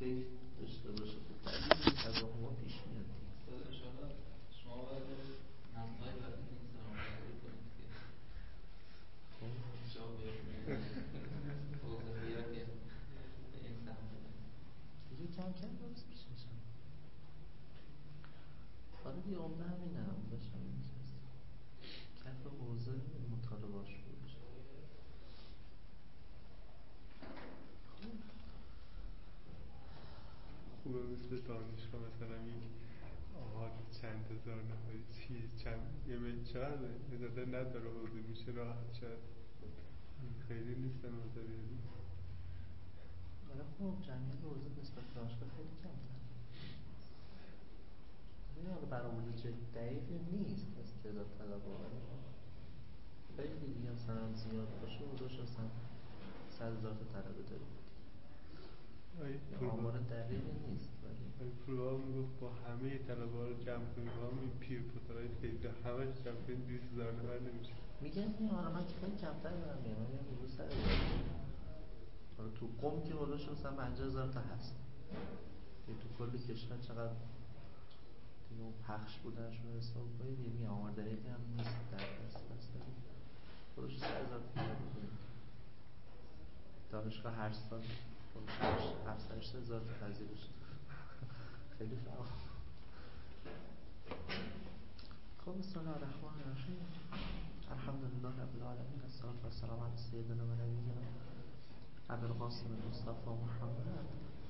فکر داشته باشه که طبیعی تضاهما پیش میاد. انشاءالله شما باید نظمهای بعدی که این سلام برداری کنید که جا بیارید توضیحیات به این سهم دیگه کم کم درست میشه شما. حالا دیگه عمده همینه، عمدهش همین هست کف حوزه مطالباش بود. خوبه مثل دانشگاه مثلا یک آهات چند هزار نفری چند یه چقدره اجازه نداره حوزه میشه راحت شد خیلی نیستن مطالبی. ولی خب جمعیت حوزه نسبت دانشگاه خیلی کمتر. این حالا برآورد دقیقی نیست از تعداد طلبه‌ها، خیلی دیگه مثلا زیاد باشه حدودش اصلا 100,000 تا طلبه داریم. آمار دقیقی نیست ولی پروگرام میگفت با همه طلبه ها رو جمع کنیم با همین پیر پترهای فیضا همه جمع کنیم 200,000 نفر نمیشه. میگن این حالا من که خیلی کمتر دارم میگم من میگم روز سر حالا تو قم که حالش مثلا 50,000 تا هست. تو کل کشور چقدر دیگه اون پخش بودنش رو حساب کنید یعنی آمار دقیقی هم نیست در دست خودش 100,000 تا بودیم. دانشگاه هر سال 700,000 تا پذیرش خیلی فعال. خب بسم الله الرحمن الرحیم. الحمدلله رب العالمین والصلاة والسلام علی سیدنا و نبینا ابوالقاسم مصطفی محمد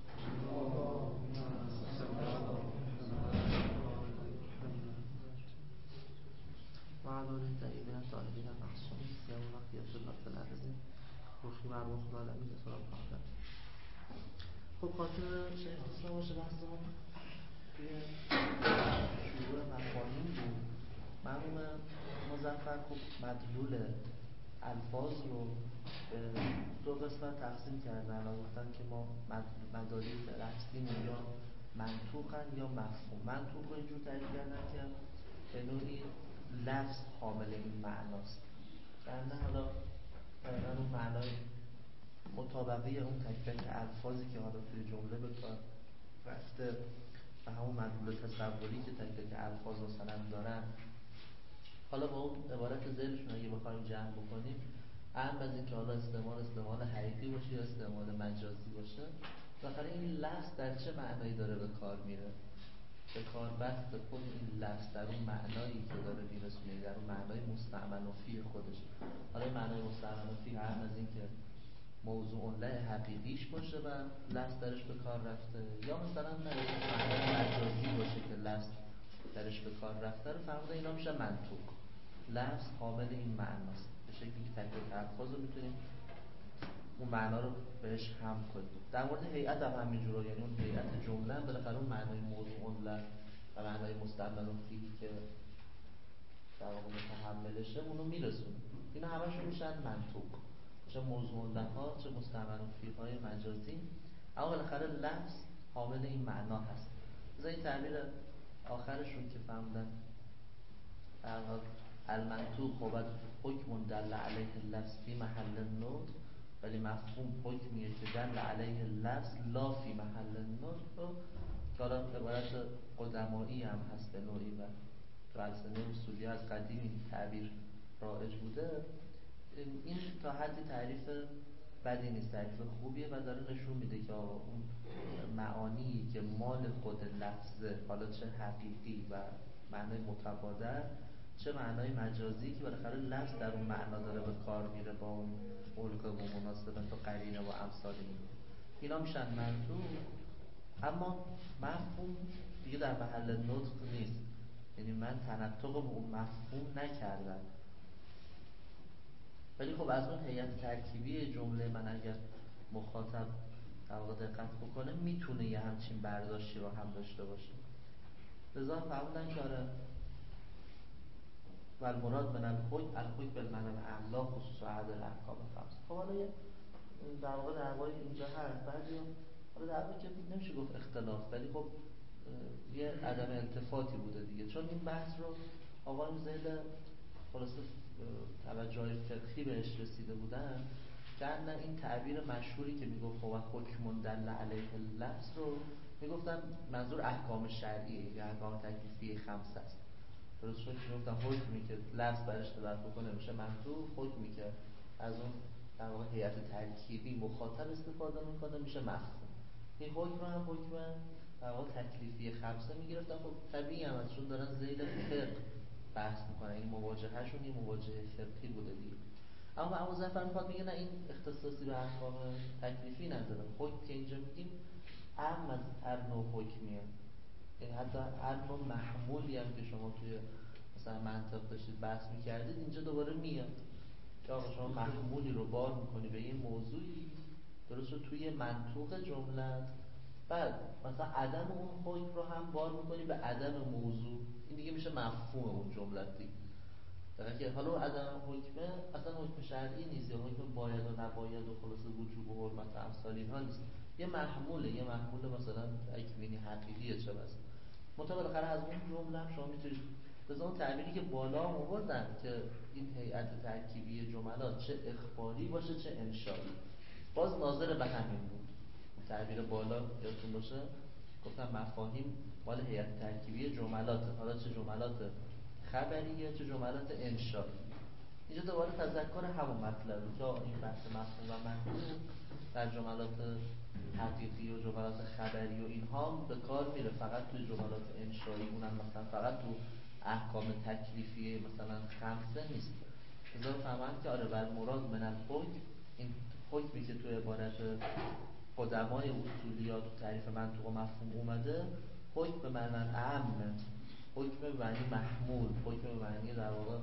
و علی آله الطیبین الطاهرین المعصومین سیما بقیة الله فی الارض روحی و ارواح العالمین سلام خواهد. خب خاطر شیخ اسلام باشه بحثمون توی شروع مفاهیم بود. مرحوم مظفر خب مدلول الفاظ رو به دو قسمت تقسیم کردن و گفتن که ما مدارک لفظیم یا منطوقن یا مفهوم. منطوق رو اینجور تعریف کردن که به نوعی لفظ حامل این معناست، نه حالا اون معنای مطابقه اون تک تک الفاظی که حالا توی جمله به کار رفته و همون مدلول تصوری که تک تک الفاظ مثلا دارن. حالا با اون عبارت ذیلشون اگه بخوایم جمع بکنیم اهم از این که حالا استعمال حقیقی باشه یا استعمال مجازی باشه، بالاخره این لفظ در چه معنایی داره به کار میره، به کار بست خود این لفظ در اون معنایی که داره میرسونه، در اون معنای مستعمل فی خودش. حالا معنای مستعمل فی هم از این که موضوع له حقیقیش باشه و لفظ درش به کار رفته، یا مثلا معنای مجازی باشه که لفظ درش به کار رفته رو فهمیده، اینا میشه منطوق. لفظ حامل این معناست به شکلی که تک تک الفاظ رو میتونیم اون معنا رو بهش هم کنیم. در مورد هیئت هم همینجوره، یعنی اون هیئت جمله هم بالاخره اون معنای موضوع له و معنای مستعمل فی که در واقع متحملشه اونو میرسونه. اینا همشون میشن منطوق، چه موضوع له ها چه مستعمل فی های مجازی، اما بالاخره لفظ حامل این معنا هست. مثلا این تعبیر آخرشون که فهمدن المنطوق بود حکم دل علیه اللفظ فی محل النطق، ولی مفهوم حکمیه که دل علیه اللفظ لا فی محل النطق. حالا عبارت قدمایی هم هست به نوعی و تو السنه اصولی از قدیم این تعبیر رایج بوده. این تا حدی تعریف بدی نیست، تعریف خوبیه و داره نشون میده که اون معانی که مال خود لفظه، حالا چه حقیقی و معنای متبادر چه معنای مجازی که بالاخره لفظ در اون معنا داره به کار میره با اون الگو و مناسبت و قرینه و امثال اینا میشن منطوق. اما مفهوم دیگه در محل نطق نیست، یعنی من تنطق به اون مفهوم نکردم، ولی خب از اون هیئت ترکیبی جمله من اگر مخاطب در واقع دقت بکنه میتونه یه همچین برداشتی رو هم داشته باشه. لذا فهمیدن که آره و المراد من الحکم بالمعنی الاعم خصوص احد الاحکام الخمس. خب حالا یه در واقع دعوای اینجا هست، بعضی حالا دعوایی که نمیشه گفت اختلاف، ولی خب یه عدم التفاتی بوده دیگه، چون این بحث رو آقایون زیل خلاصه توجه فقهی بهش رسیده بودن کأن این تعبیر مشهوری که میگفت و حکم دل علیه اللفظ رو میگفتن منظور احکام شرعیه یا احکام تکلیفی خمسه است. درست شد که گفتم حکمی که لفظ برش دلالت بکنه میشه منطوق، حکمی که از اون در واقع هیئت ترکیبی مخاطب استفاده میکنه میشه مفهوم. این حکم رو هم حکم در واقع تکلیفی خمسه میگرفتن. خب طبیعی هم ازشون دارن ذیل فقه بحث میکنن، این مواجههشون یه مواجهه فقهی بوده دیگه. اما ابوظفر میخواد میگه نه، این اختصاصی به احکام تکلیفی نداره. حکم که اینجا میگیم عام از هر نوع حکمیه، یعنی حتی هر نوع محمولی هم که شما توی مثلا منطق داشتید بحث میکردید اینجا دوباره میاد که آقا شما محمولی رو بار میکنی به یه موضوعی، درست رو توی منطوق جملت، بعد مثلا عدم اون حکم رو هم بار میکنی به عدم موضوع، این دیگه میشه مفهوم اون جملت دیگه. در که حالا عدم حکمه اصلا حکم شرعی نیست یا حکم باید و نباید و خلاص وجوب و حرمت و امثال اینها نیست، یه محمول مثلا تکوینی حقیقیه چه بس. منتها بالاخره از اون جمله هم شما میتونید به اون تعبیری که بالا آوردن که این هیئت ترکیبی جملات چه اخباری باشه چه انشایی، باز ناظر به همین بود. تعبیر بالا یادتون باشه گفتم مفاهیم مال هیئت ترکیبی جملات، حالا چه جملات خبریه چه جملات انشایی. اینجا دوباره تذکر همون مطلبه که این بحث مفهوم و منطوق در جملات حقیقی و جملات خبری و اینها به کار میره، فقط توی جملات انشایی، اونم مثلا فقط تو احکام تکلیفی مثلا خمسه نیست. لذا فهمند که آره بر مراد من الحکم، این حکمی که توی عبارت قدمای اصولیات و تعریف منطوق و مفهوم اومده، حکم به معنی اعم، حکم به معنی محمول، حکم به معنی در واقع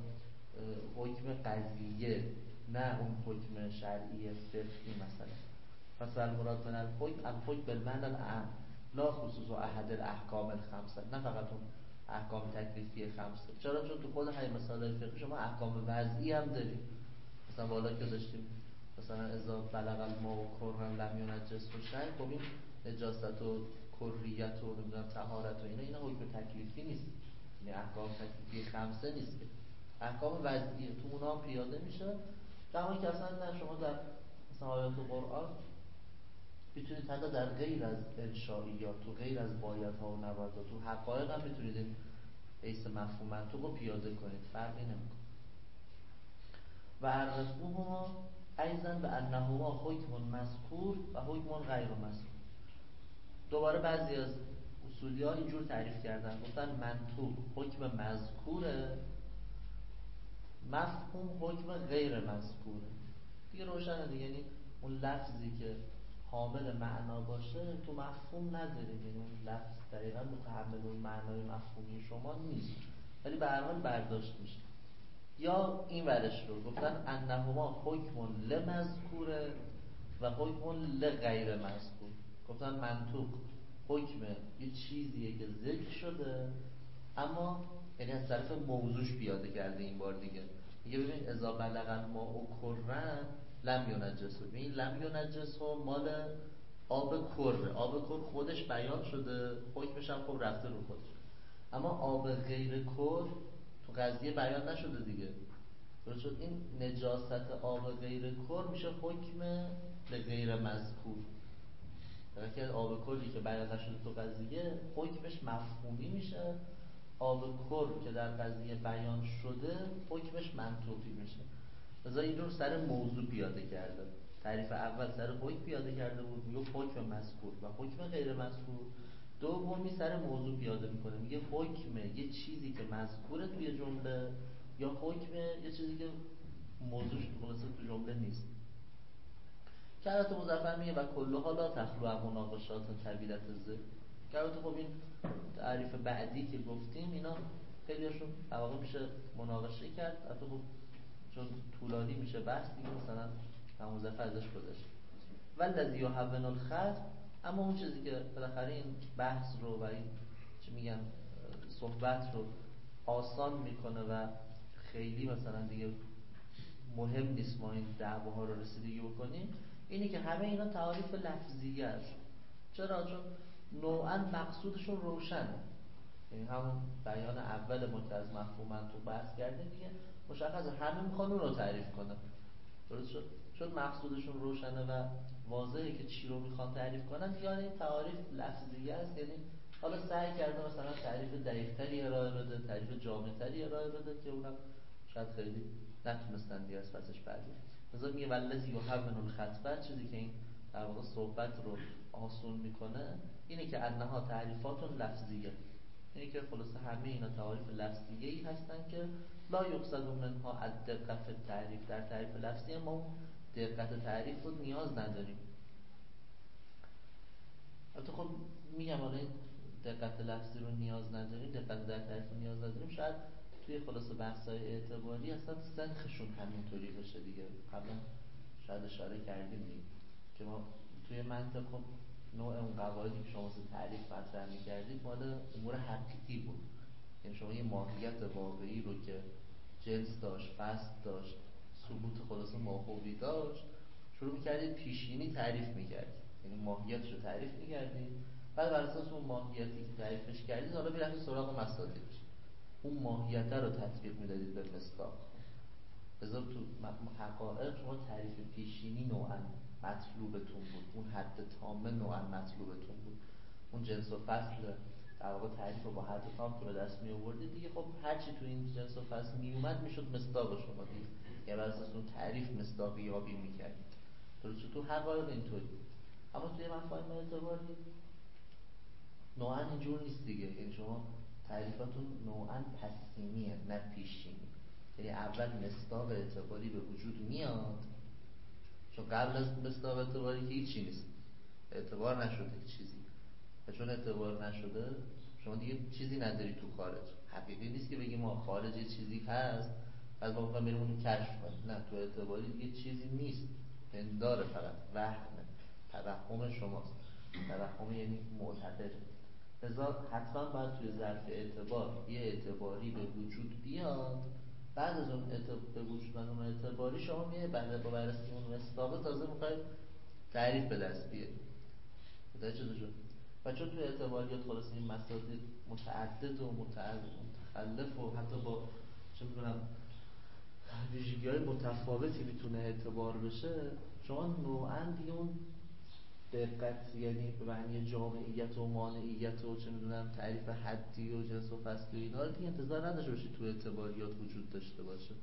حکم قضیه، نه اون حکم شرعی فقهی مثلا. پس المراد من الحکم بالمعنی الاعم لا خصوص احد الاحکام الخمسه، نه فقط اون احکام تکلیفی خمسه. چرا؟ چون تو خود همین مسائل فقهی شما احکام وضعی هم دارید. مثلا بالا که داشتیم مثلا اذا بلغ الماء کرا لم ينجس شیء، خب این نجاست و کریت و نمیدونم طهارت و اینا حکم تکلیفی نیست، یعنی احکام تکلیفی خمسه نیست که احکام وضعی تو اونها پیاده میشه. کما که اصلا نه شما در مثلا آیات قرآن میتونید حتی در غیر از انشائیات، تو غیر از بایدها و نبایدها، تو حقایق هم میتونید این حیث مفهوم منطوق رو پیاده کنید، فرقی نمیکنه. و عرفوهما ایضا به انهما حکم مذکور و حکم غیر مذکور. دوباره بعضی از اصولی‌ها اینجور تعریف کردن، گفتن منطوق حکم مذکوره، مفهوم حکم غیر مذکوره. دیگه روشنه دیگه، یعنی اون لفظی که حامل معنا باشه تو مفهوم نداره، یعنی اون لفظ دقیقا متحمل اون معنای مفهومی شما نیست، ولی به هر حال برداشت میشه. یا این ورش رو گفتن انهما حکم لمذکوره و حکم لغیر مذکور. گفتن منطوق حکم یه چیزیه که ذکر شده اما یعنی از طرف موضوعش پیاده کرده. این بار دیگه میگه ببین اذا بلغ الماء کرا لم ينجسه، این لم ينجسه مال آب کره، آب کر خودش بیان شده، حکمش هم خب رفته رو خودش، اما آب غیر کر تو قضیه بیان نشده دیگه. درست شد؟ این نجاست آب غیر کر میشه حکم به غیر مذکور. در حالی که آب کری که بیان نشده تو قضیه حکمش مفهومی میشه، آب کر که در قضیه بیان شده حکمش منطوقی میشه. لذا اینجور سر موضوع پیاده کرده. تعریف اول سر حکم پیاده کرده بود، میگه حکم مذکور و حکم غیر مذکور. دومی سر موضوع پیاده میکنه، میگه حکم یه چیزی که مذکوره توی جمله یا حکم یه چیزی که موضوعش خلاصه تو جمله نیست. که البته مظفر میگه و کلها لا تخلو از مناقشات طویلة الذکر. که البته خب این تعریف بعدی که گفتیم اینا خیلیشون در واقع میشه مناقشه کرد، البته خب چون طولانی میشه بحث دیگه مثلا مظفر ازش گذشت. والذی یهون الخط، اما اون چیزی که بالاخره این بحث رو و این چی میگن صحبت رو آسان میکنه و خیلی مثلا دیگه مهم نیست ما این دعواها رو رسیدگی بکنیم، اینی که همه اینا تعاریف لفظیه است. چرا؟ چون نوعا مقصودشون روشنه، یعنی همون بیان اول ما که از مفهوم تو بحث کردیم دیگه مشخصه، همه میخوان اون رو تعریف کنن. درست شد؟ چون مقصودشون روشنه و واضحه که چی رو میخوان تعریف کنن، یا این تعاریف لفظیه است، یعنی حالا سعی کرده مثلا تعریف دقیق‌تری ارائه بده، تعریف جامع‌تری ارائه بده که اونم شاید خیلی نتونستن دیگه از پسش بعدی. مثلا میگه والذی یحول الخطبه، چیزی که این در واقع صحبت رو آسون میکنه اینه که انها تعریفات لفظیه، اینه که خلاصه همه اینا تعریف لفظیه‌ای هستن که لا یقصد منها الدقت فی التعریف، در تعریف لفظی ما دقت تعریف رو نیاز نداریم. البته خب میگم حالا این دقت لفظی رو نیاز نداریم، دقت در تعریف رو نیاز نداریم، شاید توی خلاصه بحث‌های اعتباری اصلا سنخشون همینطوری بشه دیگه. قبلا شاید اشاره کردیم دیگه که ما توی منطق خب نوع اون قواعدی که شما واسه تعریف مطرح می‌کردید مال امور حقیقی بود، یعنی شما یه ماهیت واقعی رو که جنس داشت، فصل داشت، ثبوت خلاصه ماهوی داشت، شروع می‌کردید پیشینی تعریف می‌کردید، یعنی ماهیتش رو تعریف می‌کردید، بعد بر اساس اون ماهیتی که تعریفش کردید حالا می‌رفتید سراغ مصادیقش، اون ماهیت رو تطبیق می‌دادید به مصداق. لذا تو حقایق شما تعریف پیشینی نوعاً مطلوبتون بود، اون حد تامه نوعاً مطلوبتون بود، اون جنس و فصل در واقع تعریف رو با حد تام که به دست می آوردید دیگه، خب هر چی تو این جنس و فصل می اومد میشد مصداق شما دیگه، یعنی بر اساس اون تعریف مصداقی یابی می‌کردید. درسته تو حقایق اینطوری، اما توی مفاهیم اعتباری نوعاً اینجور نیست دیگه، یعنی شما تعریفاتون نوعاً پسینیه نه پیشینی، یعنی اول مصداق اعتباری به وجود میاد، چون قبل از مصداق اعتباری که هیچی نیست، اعتبار نشده چیزی، و چون اعتبار نشده شما دیگه چیزی نداری تو خارج. حقیقی نیست که بگیم ما خارج یه چیزی هست بعد ما میخوایم بریم اون رو کشف کنیم، نه، تو اعتباری دیگه چیزی نیست، پنداره، فقط وهمه، توهم شماست، توهم یعنی معتبر. لذا حتما باید توی ظرف اعتبار یه اعتباری به وجود بیاد، بعد از اون به وجود اون اعتباری شما میه بعد با بررسی اون مصداق تازه میخواید تعریف به دست بیارید. متوجه شد؟ و چون توی اعتباریات خلاص این مصادیق متعدد و متخلف و حتی با چه میدونم ویژگی‌های متفاوتی میتونه اعتبار بشه، شما نوعاً دیگه اون دقت، یعنی به معنی جامعیت و مانعیت و چه میدونم تعریف حدی و جنس و فصلی و اینا رو دیگه انتظار نداشته باشید تو اعتباریات وجود داشته باشه.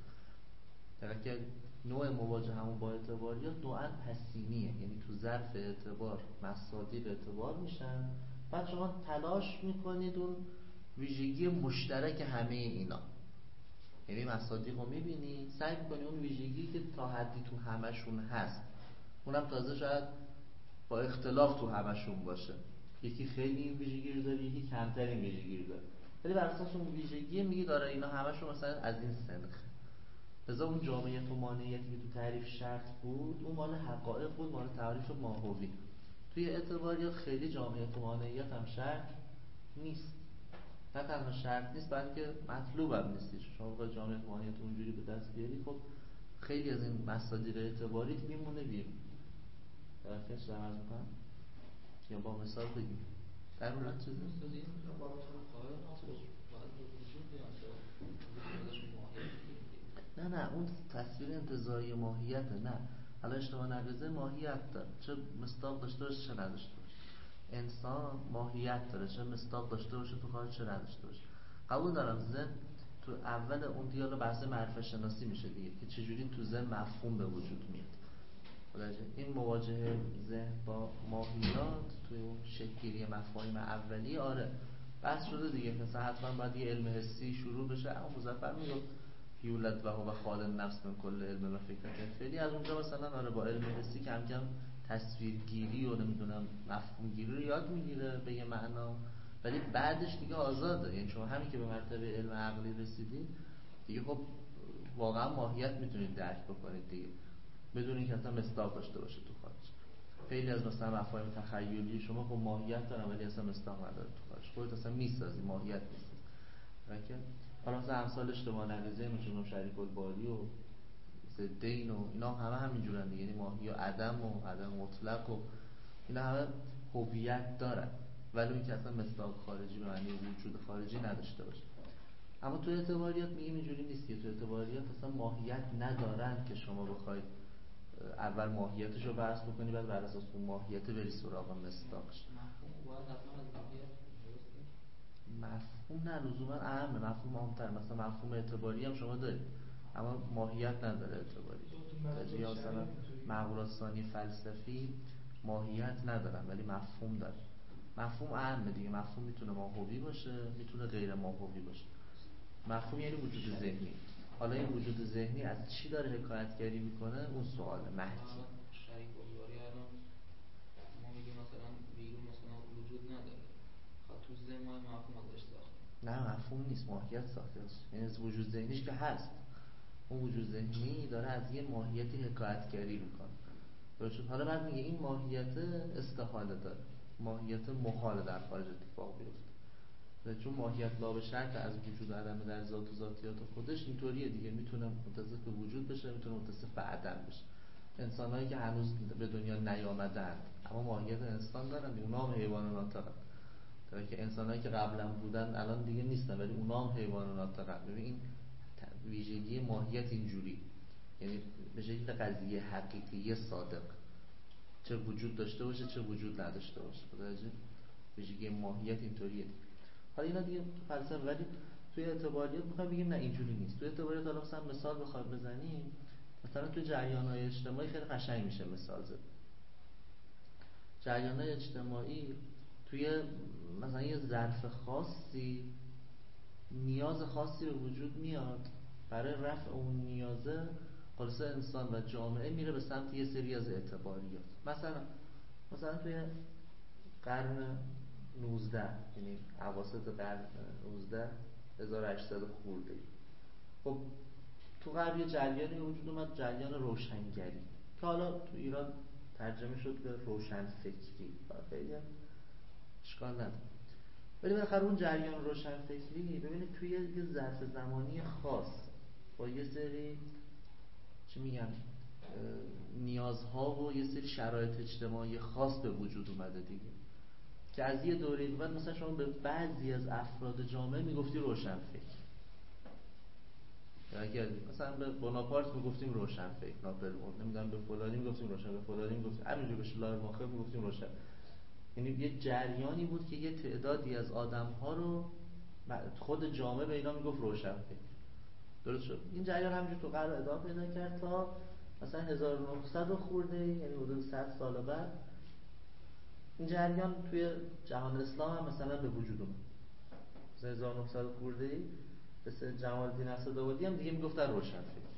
در حالی که نوع مواجه همون با اعتباریات نوعاً پسینیه، یعنی تو ظرف اعتبار مصادیق اعتبار میشن، بعد شما تلاش میکنید اون ویژگی مشترک همه اینا، یعنی مصادیق رو میبینی سعی میکنی اون ویژگی که تا حدی تو همشون هست، اونم تازه شاید با اختلاف تو همشون باشه، یکی خیلی این ویژگی رو داره، یکی کمتر این ویژگی رو داره، ولی بر اساس اون ویژگی میگی داره اینا همشون مثلا از این سنخ. لذا اون جامعیت و مانعیتی که تو تعریف شرط بود اون مال حقایق بود، مال تعریف ماهوی. توی اعتباریات خیلی جامعیت و مانعیت هم شرط نیست، نه تنها شرط نیست بلکه مطلوب هم نیستش. شما بخواید جامعیت و مانعیت اونجوری به دست بیاری خب خیلی از این مصادیق اعتباریت میمونه بیرون. درستش در عرض میکنم یا با مثال بگیم در اون چیزی؟ نه اون تصویر انتزاعی ماهیته، نه حالا اشتباه نگذاره، ماهیت داره، چه مصداق داشته باشه چه نداشته باشه. انسان ماهیت داره، چه مصداق داشته باشه تو خارج چه نداشته باشه. قبول دارم ذهن تو اول اون دیالوگ بحث معرفت شناسی میشه دیگه که چجوری تو ذهن مفهوم به وجود میاد. این مواجهه ذهن با ماهیات توی اون شکل‌گیری مفاهیم اولی آره بحث شده دیگه، مثلا حتما باید یه علم حسی شروع بشه. اما مظفر میگفت یولد و هو خال نفس من کل علم و فکرت فعلی، از اونجا مثلا آره با علم حسی کم کم تصویرگیری و نمیدونم مفهومگیری رو یاد میگیره به یه معنا، ولی بعدش دیگه آزاده. یعنی شما همین که به مرتبه علم عقلی رسیدید دیگه خب واقعا ماهیت میتونید درک بکنید دیگه بدون اینکه اصلا مصداق داشته باشه تو خارج. خیلی از مثلا مفاهیم تخیلی شما خب ماهیت دارن ولی اصلا مصداق نداره تو خارج، خودت اصلا میسازی ماهیت نیست. راکه حالا مثلا امثال اجتماع نقیضه مثل شریک الباری و دین و اینا همه همینجورن دیگه، یعنی ماهی و عدم مطلق و اینا همه هویت دارن ولی اینکه اصلا مصداق خارجی به معنی وجود خارجی نداشته باشه. اما تو اعتباریات میگیم اینجوری نیست که تو اعتباریات اصلا ماهیت ندارن که شما بخواید اول ماهیتش رو بحث بکنی، بعد بر اساس اون ماهیت بری سراغ مصداقش. مفهوم باید حتما از ماهیت درسته؟ مفهوم نه لزوما اهمه، مفهوم مهمتر. مثلا مفهوم اعتباری هم شما دارید اما ماهیت نداره اعتباری. یا مثلا معقولات ثانی فلسفی ماهیت ندارن ولی مفهوم داره. مفهوم اهمه دیگه. مفهوم میتونه ماهوی باشه، میتونه غیر ماهوی باشه. مفهوم یعنی وجود ذهنی. حالا این وجود ذهنی از چی داره حکایتگری میکنه؟ اون سواله مهدی. شریک بزرگی الان ما میگیم مثلا بیرون مثلا وجود نداره، خب تو ذهن ما مفهوم ازش ساخته. نه مفهوم نیست، ماهیت ساخته است. یعنی از وجود ذهنیش که هست، اون وجود ذهنی داره از یه ماهیتی حکایتگری میکنه. درست؟ حالا بعد میگه این ماهیت استحاله داره، ماهیت محال در خارج اتفاق بیفته. چون ماهیت لا به شرط از وجود عدم در ذات و ذاتیات خودش اینطوریه دیگه، میتونه متصف به وجود بشه، میتونه متصف به عدم بشه. انسانایی که هنوز به دنیا نیامدن اما ماهیت انسان دارن، اونا هم حیوان ناطقن. در که انسانایی که قبلا بودن الان دیگه نیستن ولی اونا هم حیوان ناطقن. ببین این ویژگی ماهیت اینجوری، یعنی به شکل قضیه حقیقی صادق، چه وجود داشته باشه چه وجود نداشته باشه. متوجه؟ ویژگی ماهیت اینطوریه. حالا اینا دیگه تو فلسفه، ولی توی اعتباریات میخوایم بگیم نه اینجوری نیست. توی اعتباریات حالا مثلا مثال بخوام بزنیم، مثلا توی جریان‌های اجتماعی خیلی قشنگ میشه مثال زد. جریان‌های اجتماعی توی مثلا یه ظرف خاصی نیاز خاصی به وجود میاد، برای رفع اون نیازه خلاصه انسان و جامعه میره به سمت یه سری از اعتباریات. مثلا توی قرن 19 یعنی اواسط قرن 19 1800 خورده، خب تو غرب یه جریانی وجود اومد، جریان روشنگری که حالا تو ایران ترجمه شد به روشن فکری. خیلی اشکال نداره، ولی بالاخره اون جریان روشن فکری ببینید توی یه ظرف زمانی خاص با یه سری چی میگن نیازها و یه سری شرایط اجتماعی خاص به وجود اومده دیگه، که از یه دوره بعد مثلا شما به بعضی از افراد جامعه میگفتی روشن فکر، یا مثلا به بناپارت میگفتیم روشن فکر، ناپلئون نمیدونم به فلانی میگفتیم روشن، به فلانی میگفتیم همینجور به شلایرماخر میگفتیم روشن. یعنی یه جریانی بود که یه تعدادی از آدم‌ها رو خود جامعه به اینا میگفت روشن فکر. درست شد؟ این جریان همینجور تو قرن ادامه پیدا کرد تا مثلا 1900 خورده، یعنی حدود 100 سال بعد این جریان توی جهان اسلام هم مثلا به وجود اومد. مثلا 1900 خورده مثل جمال الدین اسدآبادی هم دیگه میگفتن روشن فکر.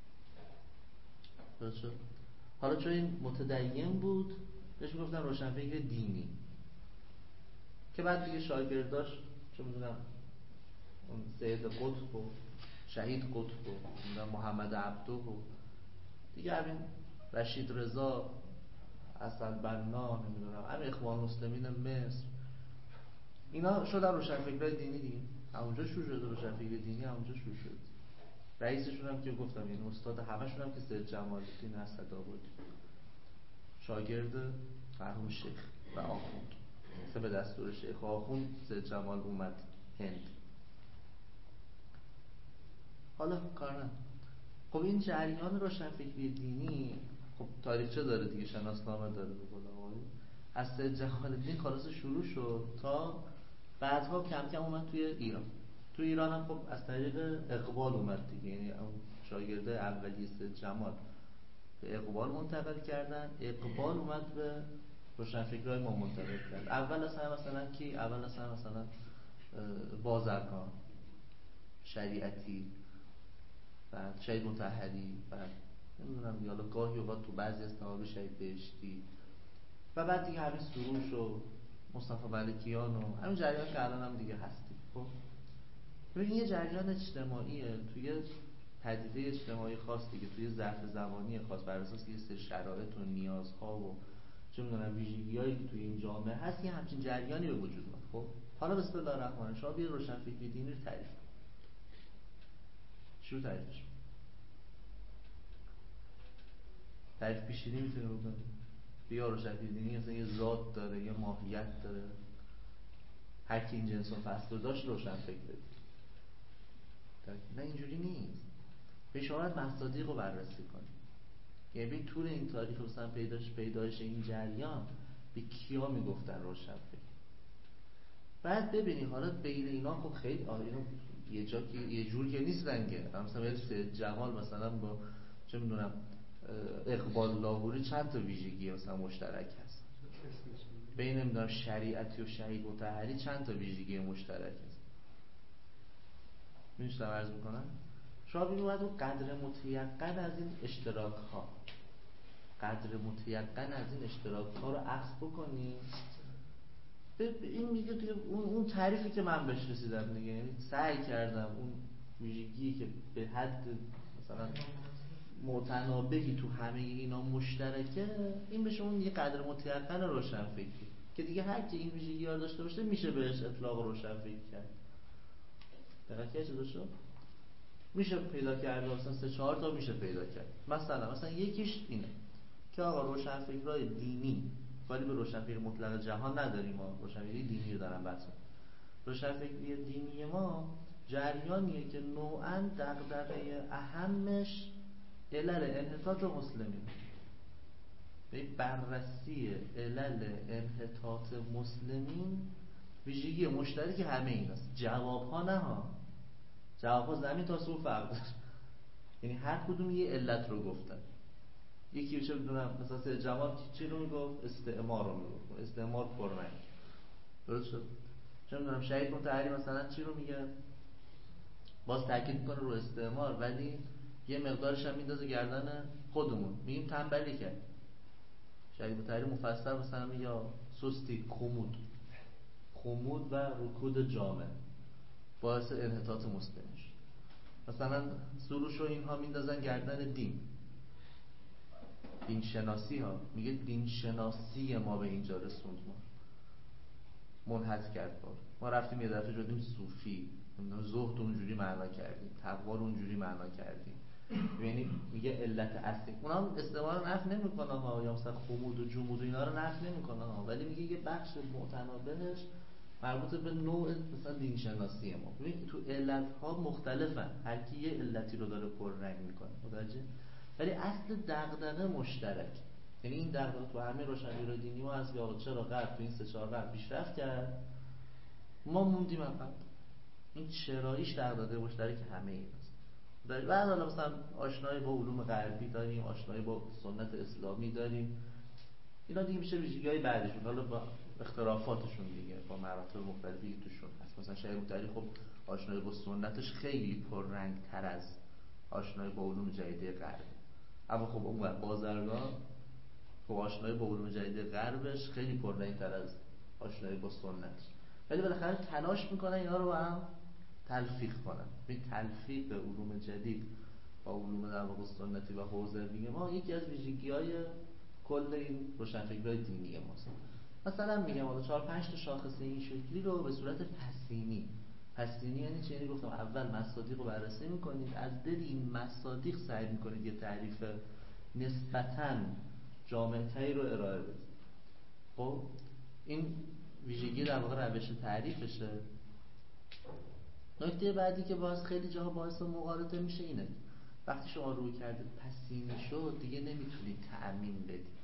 درست شد؟ حالا چون این متدین بود بهش میگفتن روشن فکر دینی، که بعد دیگه شاگرداش چه میدونم اون سید قطب و شهید قطب و محمد عبده و دیگه همین رشید رضا، حسن بنا، نمیدونم همین اخوان المسلمین مصر، اینا شدن روشنفکرای دینی دیگه. همونجا شروع شد روشنفکر دینی، همونجا شروع شد. رئیسشون هم که گفتم یعنی استاد همشون هم که سید جمال الدین اسدآبادی، شاگرد مرحوم شیخ و آخوند، مثل به دستور شیخ آخوند سید جمال اومد هند. حالا کارن خب این جریان روشنفکری دینی خب تاریخچه داره دیگه، شناسنامه داره به قول آقایون. از سید جمال الدین خلاص شروع شد تا بعدها کم کم اومد توی ایران. تو ایران هم خب از طریق اقبال اومد دیگه، یعنی اون شاگرده اولیه سید جمال به اقبال منتقل کردن، اقبال اومد به روشنفکرای ما منتقل کرد. اول مثلا کی؟ اول مثلا بازرگان، شریعتی، بعد شهید مطهری، بعد نمیدونم یا گاهی اوقات تو بعضی از نواب شهید بهشتی، و بعد دیگه همین سروش و مصطفی ملکیان و همین جریان که الان هم دیگه هستی. خب ببین یه جریان اجتماعیه توی پدیده اجتماعی خاص دیگه، توی ظرف زمانی خاص بر اساس یه سری شرایط و نیازها و چه میدونم ویژگی‌هایی که توی این جامعه هست یه همچین جریانی به وجود اومد. خب حالا بسم الله الرحمن الرحیم شما بیا روشنفکری دینی رو تعریف کن. چی رو تعریفش؟ تعریف پیشینی میتونه بکنه. بیا روشنفکری دینی مثلا یه ذات داره، یه ماهیت داره، هر کی این جنس و فصل رو داشت روشنفکر بود. نه اینجوری نیست. به شما باید مصادیق رو بررسی کنید. یعنی طول این تاریخ مثلا پیدایش این جریان به کیا میگفتن روشنفکر. بعد ببینی حالا بین اینا خب خیلی اینا یه جور که نیستن که مثلا سید جمال مثلا با چه میدونم اقبال لاهوری چند تا ویژگی مثلا مشترک هست، بین نمیدونم شریعتی و شهید مطهری چند تا ویژگی مشترک هست. می‌دونم عرض میکنم شما ببینید باید اون قدر متیقن از این اشتراک ها رو اخذ بکنید. این میگه دیگه اون تعریفی که من بهش رسیدم دیگه، یعنی سعی کردم اون ویژگی که به حد مثلا متنابهی تو همه اینا مشترکه، این بشه اون یه قدر متیقن روشنفکری که دیگه هر کی این ویژگی‌ها رو داشته باشه میشه بهش اطلاق روشنفکر کرد. دقیقاً چه شد؟ میشه پیدا کرد، مثلا 3-4 تا میشه پیدا کرد. مثلا یکیش اینه که آقا روشنفکرای دینی، ولی به روشنفکری مطلق جهان نداریم، ما روشنفکری دینی رو دارم بحث. روشنفکری دینی ما جریانیه که نوعاً دغدغه اهمش علل انحطاط مسلمین، به بررسی علل انحطاط مسلمین ویژگی مشترک همه این است. جوابها نه ها، جوابها زمین تا سو فرق داره، یعنی هر کدوم یه علت رو گفتن. یکی چه بدونم مثلا سید جمال چی رو میگفت؟ استعمار رو میگفت، استعمار پررنگ. درست شد؟ چه میدونم شهید مطهری مثلا چی رو میگه؟ باز تاکید میکنه رو استعمار، ولی یه مقدارش هم میندازه گردن خودمون، میگیم تنبلی کرد. شهید مطهری مفصل مثلا میگه سستی، خمود و رکود جامع باعث انحطاط مسلمش. مثلا سروش رو اینها میندازن گردن دین شناسی ها، میگه دین شناسی ما به اینجا رسوند، ما منحط کرد. ما رفتیم یه دفعه شدیم صوفی، زهد اونجوری معنا کردیم، تقوا رو اونجوری معنا کردیم. یعنی میگه علت اصلی اونم استعمال رو نفی نمیکنه ها، یا مثلا خمود و جمود و اینا رو نفی نمیکنه ها، ولی میگه یه بخش متنابهش مربوط به نوع مثلا دین شناسی ما. ببین تو علت ها مختلفن، هر کی یه علتی رو داره پررنگ میکنه، متوجه؟ ولی اصل دغدغه مشترک. یعنی این دغدغه تو همه روشنفکرای دینی ما هست که آقا چرا غرب تو این 3-4 قرن پیشرفت کرد، ما موندیم عقب. این چراییش دغدغه مشترک همه این است. بعد حالا مثلا آشنایی با علوم غربی داریم، آشنایی با سنت اسلامی داریم، اینا دیگه میشه ویژگی‌های بعدشون، حالا با اختلافاتشون دیگه، با مراتب مختلفی که توشون هست. مثلا شیخ مطهری خب آشنایی با سنتش خیلی پررنگ‌تر از آشنایی با علوم جدید غرب. اما خب اون بازرگان خب آشنایی با علوم جدید غربش خیلی پررنگ‌تر از آشنایی با سنت، ولی بالاخره تلاش میکنن اینا رو با هم تلفیق کنن. این تلفیق علوم جدید با علوم در واقع سنتی و حوزوی ما یکی از ویژگی‌های کل این روشنفکرای دینی ماست. مثلا میگم حالا 4-5 تا شاخصه این شکلی رو به صورت پسینی یعنی چی؟ یعنی گفتم اول مصادیق رو بررسی میکنید، از دل این مصادیق سعی میکنید یه تعریف نسبتاً جامع‌تری رو ارائه بدید. خب این ویژگی در واقع روش تعریفشه. نکته بعدی که باز خیلی جاها باعث مغالطه میشه اینه، وقتی شما روی کرده پسینی شد دیگه نمیتونید تعمیم بدید.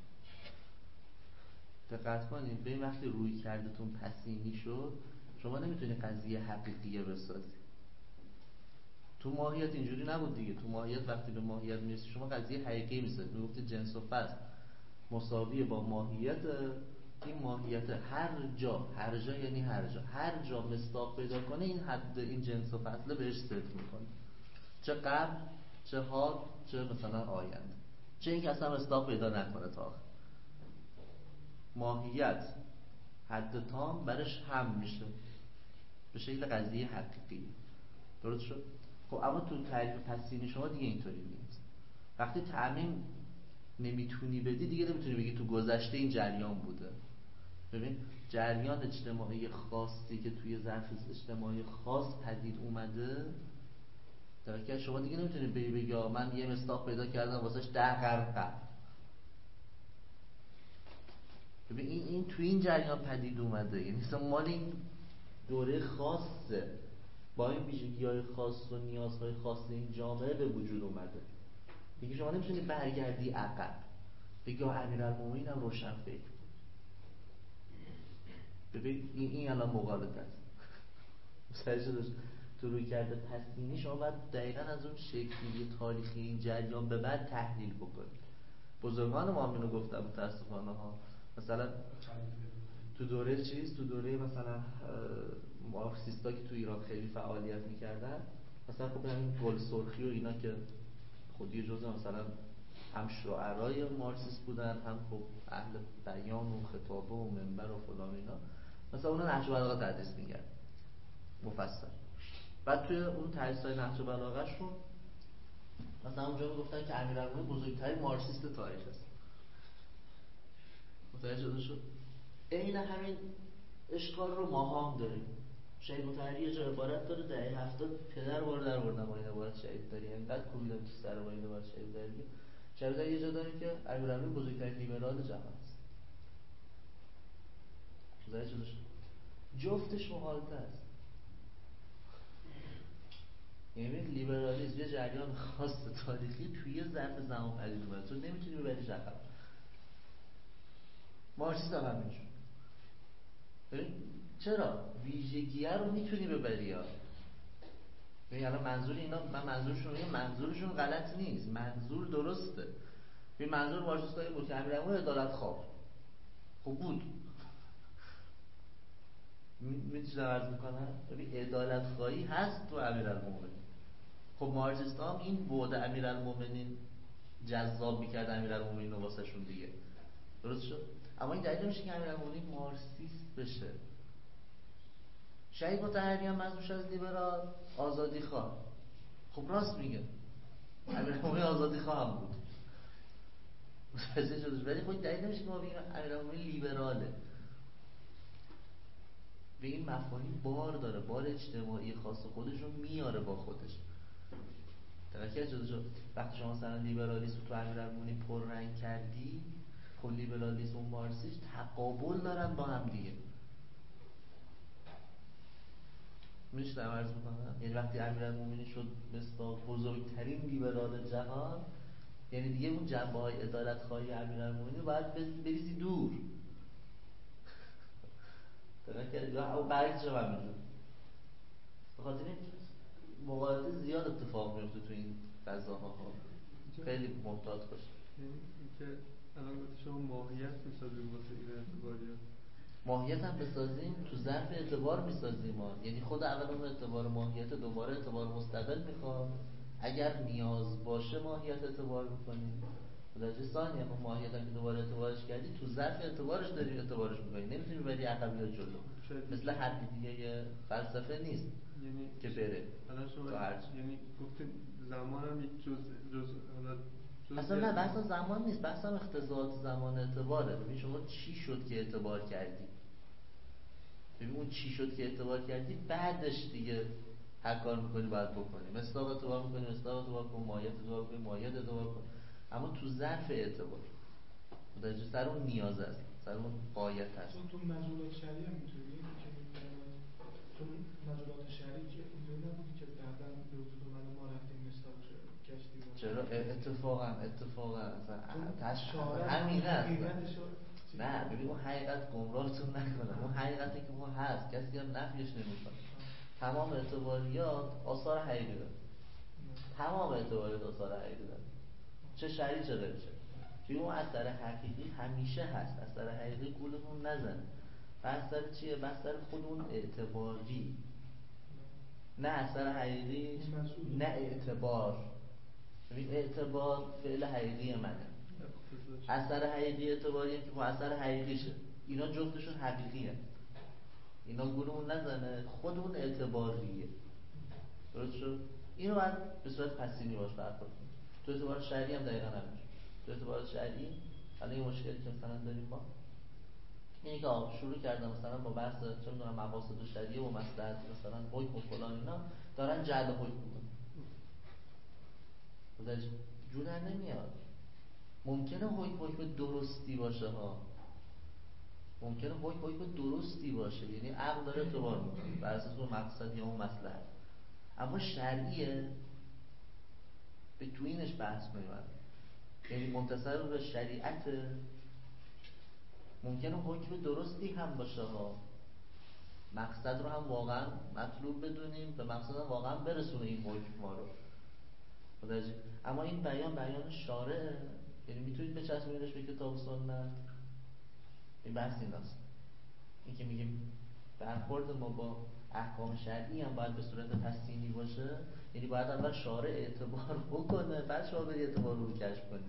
دقت کنید، ببین وقتی روی کردتون پسینی شد شما نمیتونید قضیه حقیقیه بسازید. تو ماهیت اینجوری نبود دیگه. تو ماهیت وقتی به ماهیت میرسی شما قضیه حقیقی میسازید. میگفتید جنس و فصل مساوی با ماهیت، این ماهیت هر جا یعنی هر جا مصداق پیدا کنه این حد این جنس و فصل بهش صدق میکنه، چه قبل چه حال چه مثلا آینده، چه این که اصلا مصداق پیدا نکنه تا ماهیت حد تام برش هم میشه به شکل قضیه حقیقی. درست شد؟ خب اما تو تعریف پسینی شما دیگه اینطوری نیست. وقتی تعمیم نمیتونی بدی دیگه نمیتونی بگی تو گذشته این جریان بوده. ببین جریان اجتماعی خاصی که توی ظرف اجتماعی خاص پدید اومده، در حقیقت شما دیگه نمیتونید بگی من یه مصداق پیدا کردم واسش 10 قرن قبل. ببین این توی این جریان پدید اومده، یعنی مثلا مال این دوره خاصه با این ویژگی‌های خاص و نیازهای خاص این جامعه به وجود اومده. دیگه شما نمیتونی برگردی عقب بگی امیرالمومنین هم روشن فکر بود. ببین این الان مغالطه است. مثلا تو روی کرده تصمیمی شما باید دقیقا از اون شکلی تاریخی این جریان به بعد تحلیل بکنید. بزرگان ما همینو گفتن متاسفانه ها. مثلا تو دوره مثلا مارکسیستا که تو ایران خیلی فعالیت میکردن، مثلا خب همین گل سرخی و اینا که خودی جزء مثلا هم شعرای مارکسیست بودن، هم خب اهل بیان و خطابه و منبر و فلان اینا، مثلا اون نهج البلاغه تدریس می‌کرد مفصل. بعد توی اون تدریس‌های نهج البلاغه شون مثلا اونجا میگفتن که امیرالمومنین بزرگترین مارکسیست تاریخ است. متوجه شده شد؟ عین همین اشکال رو ما هم داریم. شهید مطهری یه جا عبارت داره دهه 70 پدر بار در بردن با این عبارت شهید داری، انقدر کوبیدن تو سر با این عبارت شهید داری. شهید داری یه جا داره که امیرالمومنین بزرگترین لیبرال جهان است. متوجه شده شد؟ جفتش مغالطه است. یعنی لیبرالیسم یه جریان خاص تاریخی توی یه ظرف زمان پدید اومده، تو نمیتونی ببریش عقب. مارکسیسم هم همینجور. چرا؟ ویژگیه رو میتونی ببری ها. ببین الان منظور اینا، من منظورشون غلط نیست، منظور درسته. ببین منظور مارکسیست‌ها این بود که امیرالمومنین عدالت خواه. خب بود. میتونم عرض میکنم؟ ببین عدالت خواهی هست تو امیرالمومنین. خب مارکسیست‌ها هم این بعد امیرالمومنین جذاب میکرد امیرالمومنین رو واسه شون دیگه. درست شد؟ اما این دلیل نمیشه که امیرالمومنین مارکسیست بشه. شهید مطهری هم منظورش از لیبرال آزادی خواه. خب راست میگه، امیرالمومنین آزادی خواه هم بود. متوجه شدید؟ ولی خب دلیل نمیشه که ما بگیم امیرالمومنین لیبراله. به این مفاهیم بار داره، بار اجتماعی خاص خودش رو میاره با خودش. توجه شد؟ وقتی شما مثلا لیبرالیسم تو امیرالمومنین پررنگ کردی، خب لیبرالیسم و مارکسیسم تقابل دارن با هم دیگه. میشه عرض میکنم؟ یعنی وقتی امیرالمومنین شد مثلا بزرگترین لیبرال جهان، یعنی دیگه اون جنبه‌های عدالت‌خواهی امیرالمومنین رو باید بریزی دور. یا برعکسش هم همینجور. به خاطر این مغالطه زیاد اتفاق میفته تو این فضاها. خیلی محتاط باشه. یعنی اینکه الان گفتی شما ماهیت می‌سازیم واسه این اعتباریات. ماهیت هم بسازیم تو ظرف اعتبار میسازیم ها. یعنی خود اول اون اعتبار ماهیت دوباره اعتبار مستقل میخواد. اگر نیاز باشه ماهیت اعتبار میکنیم. درجه ثانی هم ماهیت هم که دوباره اعتبارش کردی تو ظرف اعتبارش داری اعتبارش میکنی. نمیتونی بری عقب یا جلو. مثل حرفی دیگه فلسفه نیست. یعنی که بره. الان شما یعنی گفتین زمان هم یک جزء اصلا نه، بحث زمان نیست، بحث هم اختصاص زمان اعتباره. ببین شما چی شد که اعتبار کردی؟ ببین اون چی شد که اعتبار کردی بعدش دیگه هر کار میکنی باید بکنی. مصداق اعتبار میکنی، مصداق اعتبار کن، ماهیت اعتبار کنی، ماهیت اعتبار کن. اما تو ظرف اعتبار در سر اون نیاز است، سر اون قایت هست. تو مجولات شرعی هم اینطوریه که تو مجولات شرعی که اینطوری نبودی که بعداً به وجود اومده ما رفتیم مصداق کشتی رو. چرا اتفاقا همین هست. نه ببین اون حقیقت گمراهتون نکنه. اون حقیقتی که اون هست کسی هم نفیش نمیکنه. تمام اعتباریات آثار حقیقی داره. تمام اعتباریات آثار حقیقی داره، چه شرعی چه غیر شرعی. چون اون اثر حقیقی همیشه هست. اثر حقیقی گولمون نزنه. اثر چیه؟ اثر خود اون اعتباری، نه اثر حقیقی، نه اعتبار. ببین اعتبار فعل حقیقی منه، اثر حقیقی اعتباریه که با اثر حقیقیشه. اینا جفتشون حقیقیه. اینا گولمون نزنه، خود اون اعتباریه. درست شد؟ اینو باید به صورت پسیمی باش برخورد کنیم. تو اعتبار شرعی هم دقیقاً همینجوره. تو اعتبار شرعی الان یه مشکلی که مثلا داریم ما اینه که شروع کردن مثلا با بحث چه می‌دونم مقاصد شرعیه و مصلحت مثلا حکم و فلان اینا دارن جعل حکم می‌کنن. خودش جور در نمیاد. ممکنه حکم درستی باشه ها، ممکنه حکم درستی باشه، یعنی عقل داره اعتبار میکنه، بر اساس اون مقصد یا اون مصلحت، اما شرعیه. ببین اعتبار فعل حقیقی منه، اثر حقیقی خود اون اعتباریه. درست شد؟ اینو باید به صورت پسیمی باش برخورد کنیم. تو اعتبار شرعی الان یه مشکلی که مثلا داریم ما اینه که شروع کردن مثلا با بحث چه می‌دونم مقاصد شرعیه و مصلحت مثلا حکم و فلان اینا دارن جعل حکم می‌کنن. خودش جور در نمیاد. ممکنه حکم درستی باشه ها، ممکنه حکم درستی باشه، یعنی عقل داره اعتبار میکنه، بر اساس اون مقصد یا اون مصلحت، اما شرعیه. به تو اینش بحث میبرد، یعنی منتصر به شریعت. ممکنه حکم درستی هم باشه ها، مقصد رو هم واقعا مطلوب بدونیم، به مقصد هم واقعا برسونه این حکم ما رو، اما این بیان شارعه، یعنی میتونید بچسبونیدش به کتاب و سنت. این بحث این است، این که میگیم برخورد ما با احکام شرعی هم باید به صورت تحسینی باشه، یعنی باید اول شارع اعتبار بکنه، بعد شما بری اعتبار رو کشف کنی.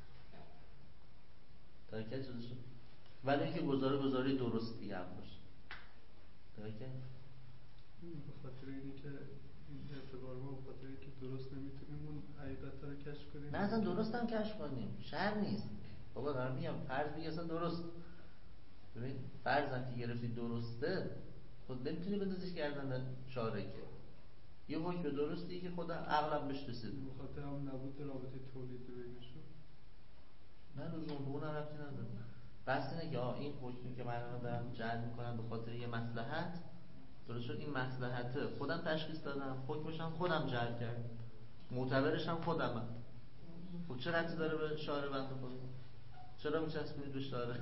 تا که چیزی شد، ولی اینکه گزاری درستی هم باشه. تا که به خاطر اینی که این اعتبار ما به خاطر اینکه درست نمیتونیم اون حقیقت رو کشف کنیم. نه اصلا درست هم کشف کنیم شر نیست بابا، دارم میگم فرض بگی اصلا درست. ببین فرضم که گرفتی درسته، خود نمیتونی بندازیش گردن شارع که یه حکم درستی که خود عقلم بهش رسید. به خاطر هم نبود رابطه تولیدی بینشون. نه لزوم به اون هم ربطی نداره. بحث اینه که این حکمی که من دارم جعل میکنم به خاطر یه مصلحت، درست شد این مصلحته خودم تشخیص دادم، حکمش هم خودم جعل کردم، معتبرش هم خودمم. خب چه ربطی داره به شارع بنده خدا؟ چرا میچسبونید به شارع؟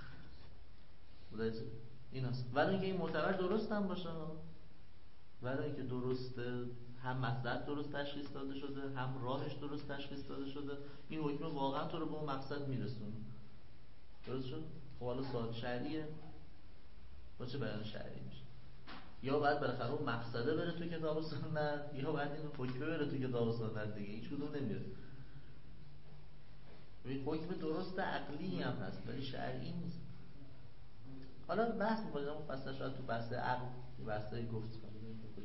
این هست. ولی اینکه این معتبر درست هم باشه، ولی اینکه درسته، هم مصلحت درست تشخیص داده شده، هم راهش درست تشخیص داده شده، این حکم واقعا تو رو به اون مقصد میرسونه. درست شد؟ خب حالا سوال شرعیه، با چه بیان شرعی میشه؟ یا باید بالاخره اون مقصده بره تو کتاب و سنت، یا باید این حکم بره تو کتاب و سنت دیگه، هیچ کدوم نمیره. این حکم درست عقلی هم هست ولی شرعی نیست. حالا بحث می‌کنیم فصل شاید تو بحث عقل، بحثای گفت کنیم.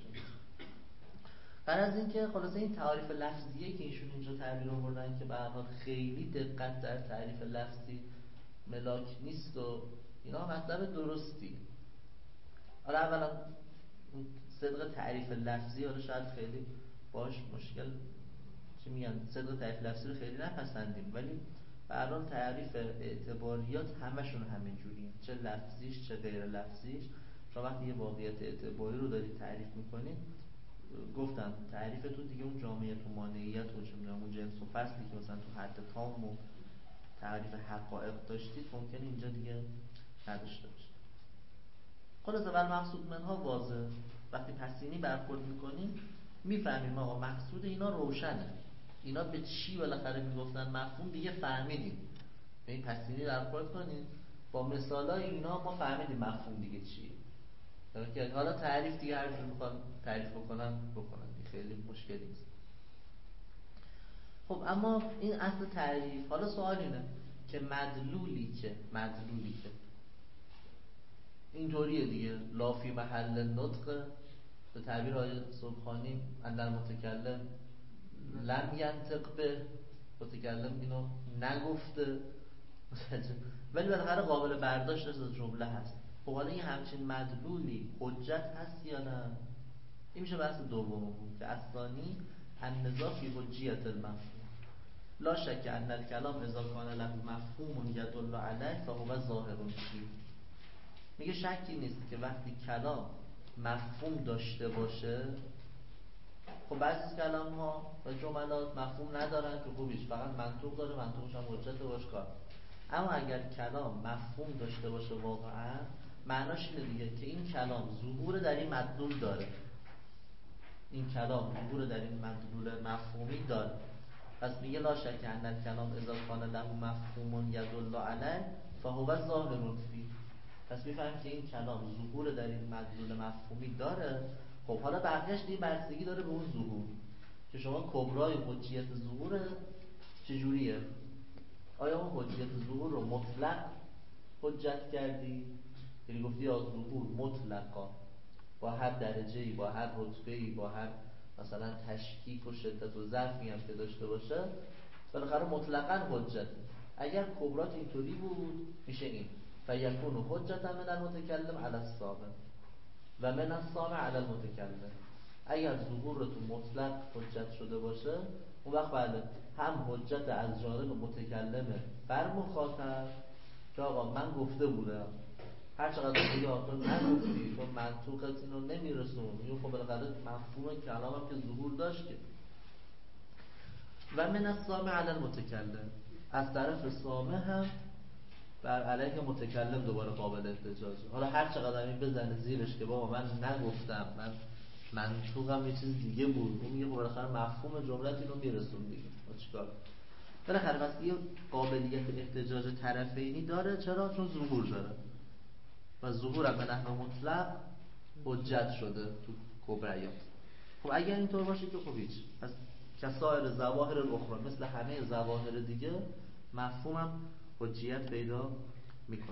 بعد از اینکه خلاصه این تعریف لفظیه که ایشون اینجا تعبیر آوردن که به هر حال خیلی دقت در تعریف لفظی ملاک نیست و اینا مطلب درستی. حالا اولا صدق تعریف لفظی حالا شاید خیلی باش مشکل، چی میگن، صدق تعریف لفظی رو خیلی نپسندیم، ولی به هر حال تعریف اعتباریات همشون همین جوریه، چه لفظیش چه غیر لفظیش. شما وقتی یه واقعیت اعتباری رو دارید تعریف میکنید، گفتم تعریفتون دیگه اون جامعیت و مانعیت و چه میدونم اون جنس و فصلی که مثلا تو حد تام و تعریف حقایق داشتید ممکنه اینجا دیگه نداشته باشید. خلاصه ول مقصود منها واضح، وقتی پسینی برخورد میکنیم میفهمیم آقا مقصود اینا روشنه، اینا به چی بالاخره میگفتن مفهوم دیگه فهمیدیم. به این پسینی برخورد کنیم با مثالای اینا ما فهمیدیم مفهوم دیگه چیه. حالا تعریف دیگه هر جور میخوان تعریف بکنن خیلی مشکلی نیست. خب اما این اصل تعریف، حالا سوال اینه که مدلولی که اینطوریه دیگه، لا فی محل نطق، به تعبیر آیه سبحانی ان المتکلم لم ینطق به، متکلم اینو نگفته، ولی بالاخره قابل برداشت از جمله هست. خب حالا این همچین مدلولی حجت هست یا نه؟ این میشه بحث دوممون که اصلانی النزاع فی حجیت المفهوم. لا شک ان الکلام اذا کان له مفهوم یدل علیه فهو ظاهر فیه. میگه شکی نیست که وقتی کلام مفهوم داشته باشه، خب بعضی از کلام ها و جملات مفهوم ندارن که خوبیش فقط منطوق داره، منطوقش هم حجت باش کار. اما اگر کلام مفهوم داشته باشه واقعا معناش اینه دیگه که این کلام ظهور در این مدلول داره، این کلام ظهور در این مدلول مفهومی داره. پس میگه لا شک ان الکلام اذا کان له مفهوم یدل علیه فهو ظاهر فیه. پس میفهمیم که این کلام ظهور در این مدلول مفهومی داره. خب حالا بقیه‌اش دیگه بستگی داره به اون ظهور که شما کبرای حجیت ظهور چجوریه. آیا اون حجیت ظهور رو مطلق حجت کردی؟ یعنی گفتی یا ظهور مطلقا با هر درجه‌ای، با هر رتبه‌ای، با هر مثلا تشکیک و شدت و ضعفی هم که داشته باشه بالاخره مطلقاً حجت. اگر کبرات اینطوری بود میشه این فیکون حجت من المتکلم علی السامع و من السامع علی المتکلم. اگر ظهور تو مطلق حجت شده باشه اون وقت بله هم حجت از جانب متکلمه بر مخاطب که آقا من گفته بودم، هر چقدر بگی آقا نگفتی تو منطوقت اینو نمیرسون، یا خب بالاخره مفهوم کلام هم که ظهور داشت که. و من السامع علی المتکلم، از طرف سامع هم بر علیه متکلم دوباره قابل احتجاجه. حالا هر چقدر این بزنه زیرش که بابا من نگفتم، من منطوقم یه چیز دیگه بود، اون میگه خب بالاخره مفهوم جملت اینو میرسون دیگه، ما چیکار؟ بالاخره بس یه قابلیت احتجاج طرفینی داره. چرا؟ چون ظهور داره و ظهورم به نحو مطلق حجت شده تو کبریات. خب اگر اینطور باشه که خب هیچ، پس کسائر ظواهر الاخرى مثل همه ظواهر دیگه مفهومم حجیت پیدا میکنه.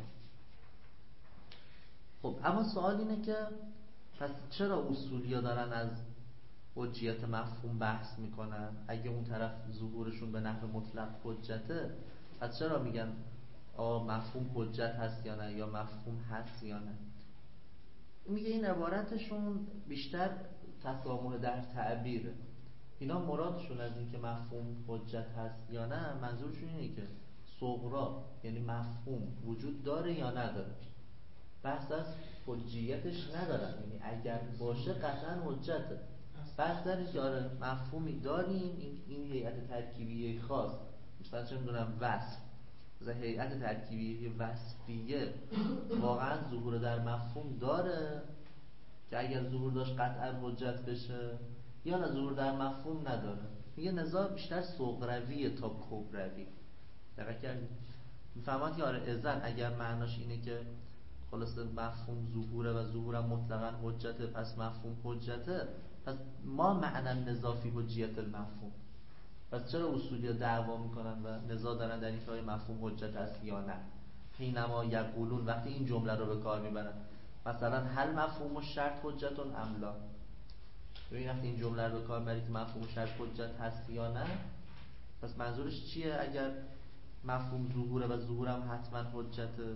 خب اما سوال اینه که پس چرا اصولیا دارن از حجیت مفهوم بحث میکنن؟ اگه اون طرف ظهورشون به نحو مطلق حجته، پس چرا میگن مفهوم حجت هست یا نه، یا مفهوم هست یا نه؟ میگه این عبارتشون بیشتر تسامح در تعبیره. اینا مرادشون از این که مفهوم حجت هست یا نه، منظورشون اینه که صغرا یعنی مفهوم وجود داره یا نداره. بحث از حجیتش ندارن، یعنی اگر باشه قطعا حجته. بحث در اینکه آره مفهومی داریم، این هیئت ترکیبی خاص، مثلا چه میدونم وصف، مثلا هیئت ترکیبی وصفیه واقعا ظهور در مفهوم داره که اگر ظهور داشت قطعا حجت بشه، یا نه ظهور در مفهوم نداره. میگه نزاع بیشتر صغرویه تا کبروی. دقیق کردید؟ میفهمد که آره اذن اگر معناش اینه که خلاصه مفهوم ظهوره و ظهورم مطلقا حجته، پس مفهوم حجته، پس ما معنی نضافی حجیت المفهوم. پس چرا اصولی دعوا میکنن و نزاع دارن در اینکه مفهوم حجت است یا نه؟ حینما یقولون، وقتی این جمله رو به کار میبرن، مثلا هل مفهوم الشرط حجتون ام لا، ببین وقتی این جمله رو به کار میبری که مفهوم شرط حجت هست یا نه، پس منظورش چیه؟ اگر مفهوم ظهوره و ظهورم حتما حجته،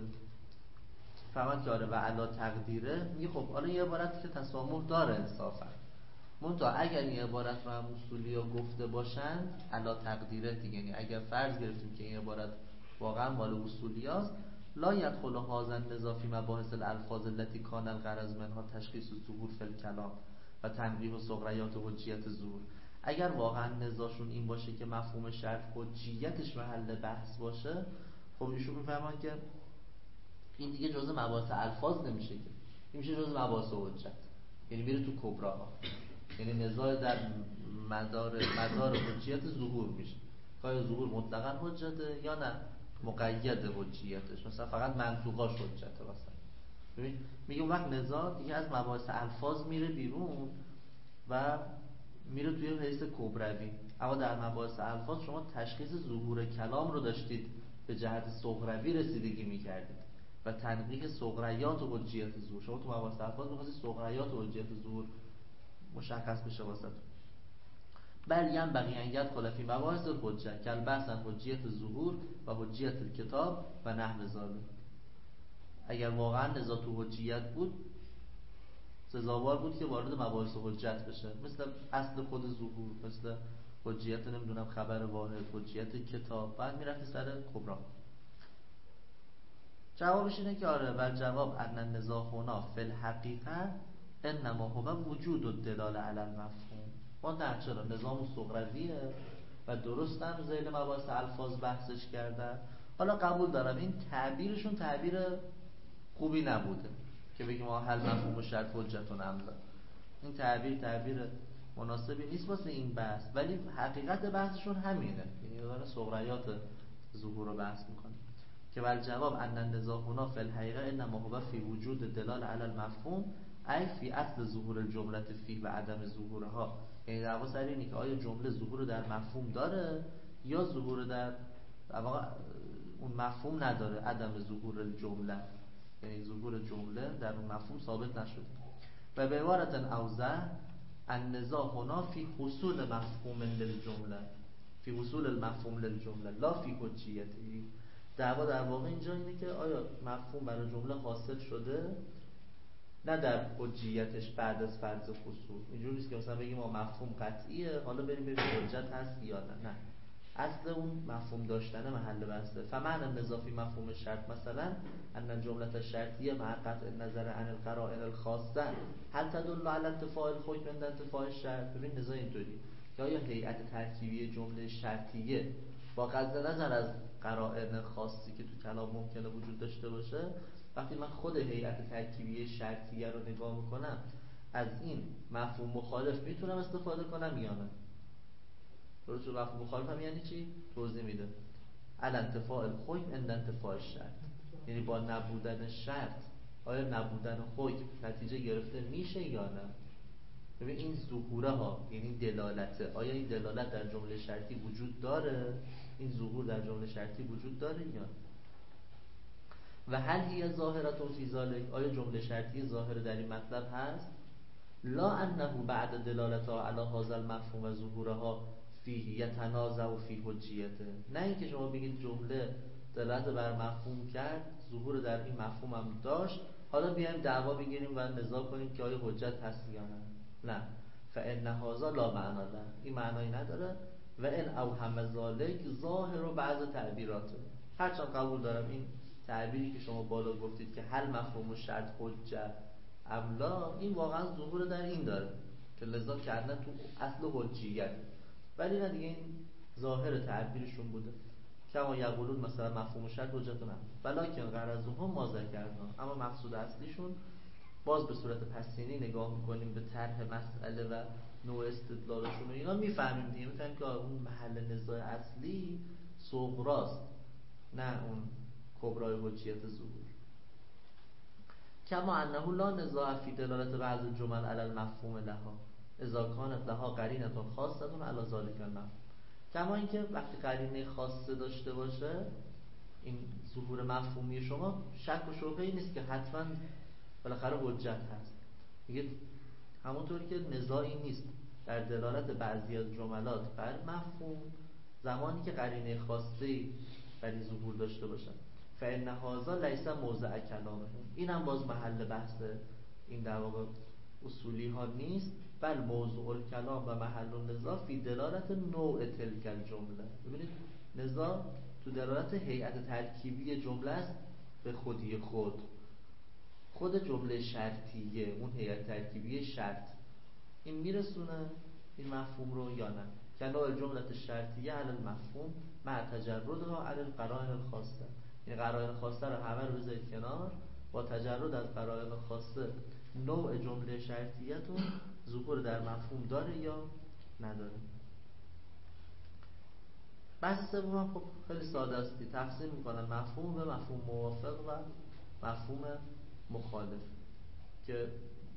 فهمت که آره و علا تقدیره. میگه خب حالا یه عبارتی که تسامح داره انصافا، منتها اگر این عبارت رو هم اصولی ها گفته باشن علا تقدیره دیگه، یعنی اگر فرض گرفتیم که این عبارت واقعا مال اصولی هاست، لا یدخل هذا النزاع فی مباحث الالفاظ التي کان الغرض منها تشخیص الظهور فی الکلام و تنبیه صغریات و حجیت ظهور. اگر واقعا نزاعشون این باشه که مفهوم شرط حجیتش محل بحث باشه، خب ایشون میفهمن که این دیگه جزء مباحث الفاظ نمیشه، که این میشه جزء مباحث حجت، یعنی میره تو کبراها، یعنی نزاع در مدار حجیت ظهور میشه، که ظهور مطلقا حجته یا نه مقید حجیتش، مثلا فقط منطوقاش حجته. مثلا ببین میگه اون وقت نزاع دیگه از مباحث الفاظ میره بیرون و میره توی حیث کبروی. اما در مباحث الفاظ شما تشخیص ظهور کلام رو داشتید، به جهت صغروی رسیدگی میکردید و تنقیح صغریات و حجیت ظهور. شما تو مباحث الفاظ می‌خواستید صغریات و حجیت ظهور مشخص بشه واسهتون. بل ینبغی ان یدخل فی مباحث الحجه کالبحث عن حجیت ظهور و حجیت الکتاب و نحو ذلک. اگر واقعا نزاع تو حجیت بود، سزاوار بود که وارد مباحث حجت بشه، مثل اصل خود ظهور، مثل حجیت نمیدونم خبر واحد، حجیت کتاب، بعد میرفت سر کبرا. جوابش اینه که آره بل جواب ان النزاع هنا فی الحقیقه انما هو وجود الدلاله علی المفهوم. ما نه، چرا نظام صغرویه و درست هم ذیل مباحث الفاظ بحثش کردن. حالا قبول دارم این تعبیرشون تعبیر خوبی نبوده که بگیم ما هل مفهوم شرط حجتون املا، این تعبیر مناسبی نیست واسه این بحث، ولی حقیقت بحثشون همینه، یعنی داره صغریات ظهور رو بحث میکنه که بل جواب ان النزاع هنا فی الحقیقه انما هو فی وجود دلال علی المفهوم ای فی اصل ظهور الجمله فی و عدم ظهورها. یعنی دعوا سر اینه که آیا جمله ظهور در مفهوم داره یا ظهور در واقع اون مفهوم نداره، عدم ظهور الجمله، یعنی ظهور جمله در اون مفهوم ثابت نشده. و به عبارت اوضح النزاع هنا فی حصول مفهوم للجمله، فی حصول المفهوم للجمله لا فی حجیتی. دعوا در واقع اینجا اینه که آیا مفهوم برای جمله حاصل شده، نه در حجیتش بعد از فرض حصول. اینجوری نیست که مثلا بگیم ما مفهوم قطعیه حالا بریم ببینیم حجت هست یا نه، اصل اون مفهوم داشتن محل بحثه. فمعنی النزاع فی مفهوم شرط مثلا ان الجمله الشرطیه مع قطع النظر عن القرائن الخاصه هل تدل علی انتفاء الحکم عند انتفاء الشرط. ببین نزاع اینطوری که آیا هیئت ترکیبی جمله شرطیه با قطع نظر از قرائن خاصی که تو کلام ممکنه وجود داشته باشه، وقتی من خود هیئت ترکیبی شرطیه رو نگاه میکنم از این مفهوم مخالف میتونم استفاده کنم یا نه؟ درست؟ مفهوم مخالف هم یعنی چی؟ توضیح میده. الانتفاع الحکم عند انتفاع الشرط، یعنی با نبودن شرط آیا نبودن حکم نتیجه گرفته میشه یا نه؟ ببین این ظهوره ها، یعنی دلالته، آیا این دلالت در جمله شرطی وجود داره؟ این ظهور در جمله شرطی وجود داره یا نه؟ و هل هی ظاهرتون فی ذلک، آیا جمله شرطی ظاهر در این مطلب هست؟ لا انه بعد دلالتها علی هذا المفهوم و ظهورها فیه یتنازع فی حجیته، نه اینکه شما بگید جمله دلالت بر مفهوم کرد، ظهور در این مفهوم هم داشت، حالا بیایم دعوا بگیریم و نزاع کنیم که آیا حجت هست یا نه. نه، فان هذا لا معنی له، این معنی نداره. و ان اوهم ذلک ظاهر و بعض تعبیراته، هرچند قبول دارم این تعبیری که شما بالا گفتید که هل مفهوم شرط حجت املا، این واقعا ظهور در این داره که لذا کردن تو اصل حجیت، ولی نه دیگه این ظاهر تعبیرشون بوده. کما یقولون مثلا مفهوم شرط حجت نه، ولکن غرضهم ما ذکرنا، اما مقصود اصلیشون باز به صورت پسینی نگاه میکنیم به طرح مسئله و نوع استدلالشون و اینا، میفهمیم دیگه، میفهمیم که اون محل نزاع اصلی صغراست نه اون کبرای حجیت ظهور. کما انه لا نزاع فی دلالت بعض الجمل علی المفهوم لها اذا کانت لها قرینه خاصه علی ذلک المفهوم، کما اینکه وقتی قرینه خاصه داشته باشه این ظهور مفهومی شما، شک و شبهه‌ای نیست که حتما بالاخره حجت هست. میگه همونطوری که نزاعی نیست در دلالت بعضی از جملات بر مفهوم زمانی که قرینه خاصه‌ای برای ظهور داشته باشه. فإن هذا لیس موضع کلامه، این هم باز محل بحث این در واقع اصولی ها نیست، بل موضوع الکلام و محل النزاع فی دلالت نوع تلک الجمله. ببینید نزاع تو دلالت هیئت ترکیبی جمله است به خودی خود جمله شرطیه، اون هیئت ترکیبی شرط این میرسونه این مفهوم رو یا نه. که نوع جملت شرطیه علی المفهوم مع تجردها علی القرائن الخاصه، این قرائن خاصه رو همه رو بذارید کنار، با تجرد از قرائن خاصه نوع جمله شرطیتون ظهور در مفهوم داره یا نداره. بحث سوم هم خب خیلی ساده است، تقسیم میکنن مفهوم به مفهوم موافق و مفهوم مخالف، که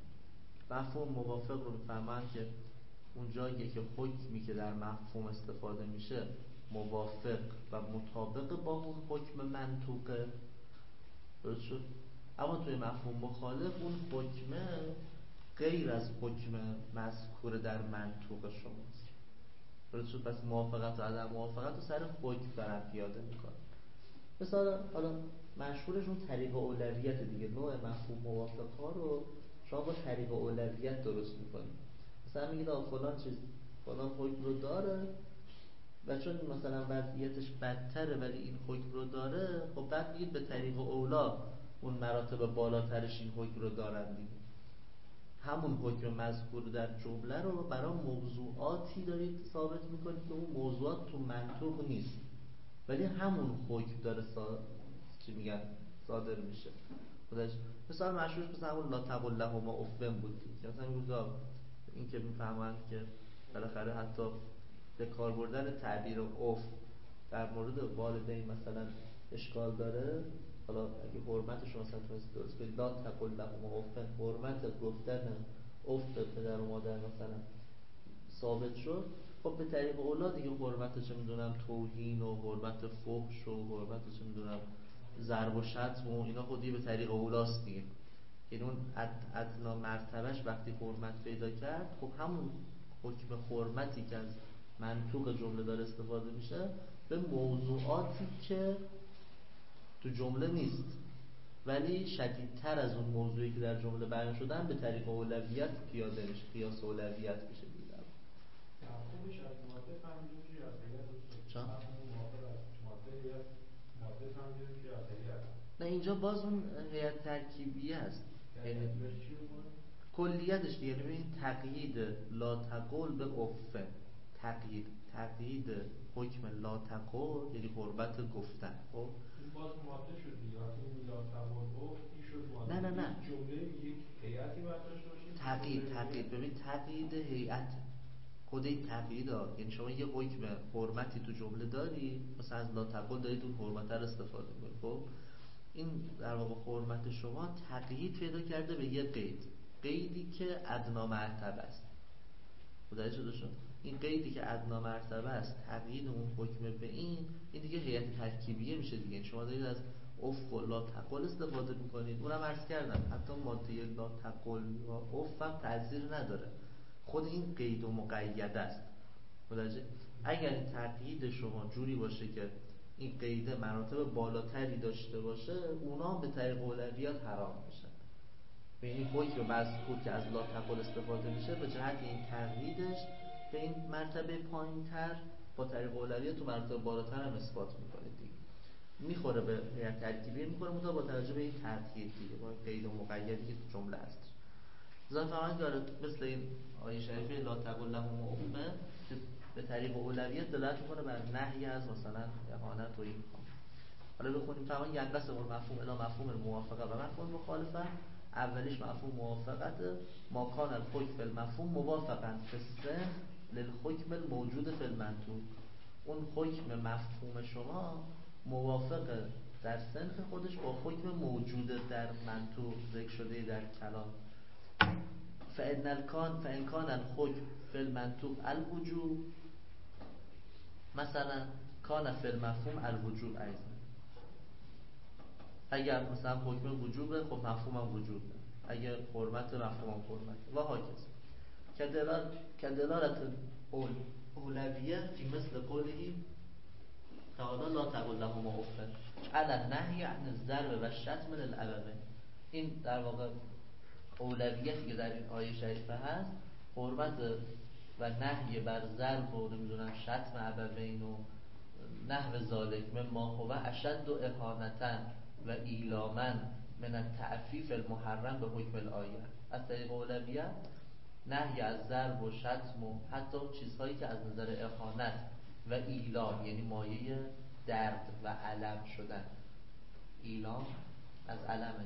مفهوم موافق رو میفهمن که اون جایی که حکمی که در مفهوم استفاده میشه موافق و مطابق با اون حکم منطوقه، درست شد؟ اما توی مفهوم مخالف اون حکمه غیر از حکم مذکور در منطوق شماست، درست شد؟ پس موافقت و عدم موافقت رو سر حکم دارن پیاده میکنن. مثلا حالا مشهورشون طریق اولویت دیگه، نوع مفهوم موافق ها رو شما با طریق اولویت درست میکنید. مثلا میگید فلان چیز فلان حکم رو داره و چون مثلا وضعیتش بدتره ولی این حکم رو داره، خب بعد میگید به طریق اولا اون مراتب بالاترش این حکم رو دارن دیگه. همون حکم مذکور در جمله رو برای موضوعاتی دارید ثابت میکنید که اون موضوعات تو منطوق نیست، ولی همون حکم داره چی میگن صادر میشه. مثلا مشهورش مثلا همون لا تقل لهما اف بود که مثلا میگه این که میفهمند که بالاخره حتی به کار بردن تعبیر اف در مورد والدین مثلا اشکال داره، حالا اگه حرمتش مثلا درست کنید لا تقل لهما اف، حرمت گفتن اف به پدر و مادر مثلا ثابت شد، خب به طریق اولا دیگه حرمت چه میدونم توهین و حرمت فحش و حرمت چه میدونم ضرب و شتم و اینا خودی به طریق اولاست دیگه. یعنی اون ادنا مرتبهش وقتی حرمت پیدا کرد، خب همون حکم حرمتی که از منطوق جمله داره استفاده میشه به موضوعاتی که تو جمله نیست ولی شدیدتر از اون موضوعی که در جمله بیان شدن به طریق اولویت پیاده میشه، قیاس اولویت میشه دیگه. خوبش از ماده فهمیدیم که یادگیرد چون؟ ماده فهمیدیم که یادگیرد. نه اینجا باز اون هیئت ترکیبیه است، یعنی کلیتش دیگه. یعنی این تقیید لا تقول به افه، تقیید حکم لا تقل یعنی حرمت گفتن. خب این باز ماده شد دیگه، وقتی این لا تقل این شد ماده. نه جمله یک هیئتی باید داشته باشیم. تقیید ببین تقیید هیئت خود این تقیید ها، یعنی شما یه حکم حرمتی تو جمله داری، مثلا از لا تقل دارید اون حرمت رو استفاده کنید. خب این در واقع حرمت شما تقیید پیدا کرده به یه قیدی که ادنا مرتبه است. متوجه شده شد؟ این قیدی که ادنا مرتبه است تقیید اون حکم به این دیگه هیئت ترکیبیه میشه دیگه. شما دارید از اف و لا تقل استفاده میکنید. اونم عرض کردم حتی ماده لا تقل و اف هم تأثیر نداره، خود این قید و مقید است. متوجه؟ اگر این تقیید شما جوری باشه که این قیده مراتب بالاتری داشته باشه، اونا به طریق اولویت حرام میشن. به این حکم مذکور که از لا تقل استفاده میشه به جهت این تقییدش به این مرتبه پایین‌تر با طریق اولویت تو مرتبه بالاتر هم اثبات میکنید دیگه. میخوره به هیئت ترکیبی، میخوره مطابق با توجه به این تقیید دیگه، با قید و مقیدی که تو جمله هست. ظاهرا داره مثل این آیه شریفه لا تقل لهم افه که به طریق اولویت دلالت میکنه بر نهی از مثلا اهانت و این کار. حالا بخونیم تمام ینقسم المفهوم الی مفهوم الموافقه و مفهوم مخالفه. اولیش مفهوم موافقت، ما کان الحکم فی المفهوم موافقا فی السن للحکم الموجود فی المنطوق. اون حکم مفهوم شما موافق در سنخ خودش با حکم موجود در منطوق ذکر شده در کلام. فإن كان الحكم في المنطوق الوجوب مثلا كان في المفهوم الوجوب ایضا. اگر مثلا حکم وجوبه خب مفهوم هم وجوبه، اگر حرمت مفهوم هم حرمت و هاکذا. كدلالة اولویه فی مثل قوله تعالی لا تقل لهما اف علی النهی عن الضرب و الشتم للابوین. این در واقع اولویتی که در این آیه شریفه هست حرمت و نهی بر ضرب و نمیدونم شتم ابوین و نحو ذالک مما هو اشد و اهانتا و ایلاما من التعفیف المحرم به حکم الآیه. از طریق اولویت نهی از ضرب و شتم و حتی چیزهایی که از نظر اهانت و ایلام یعنی مایه درد و الم شدن. ایلام از الم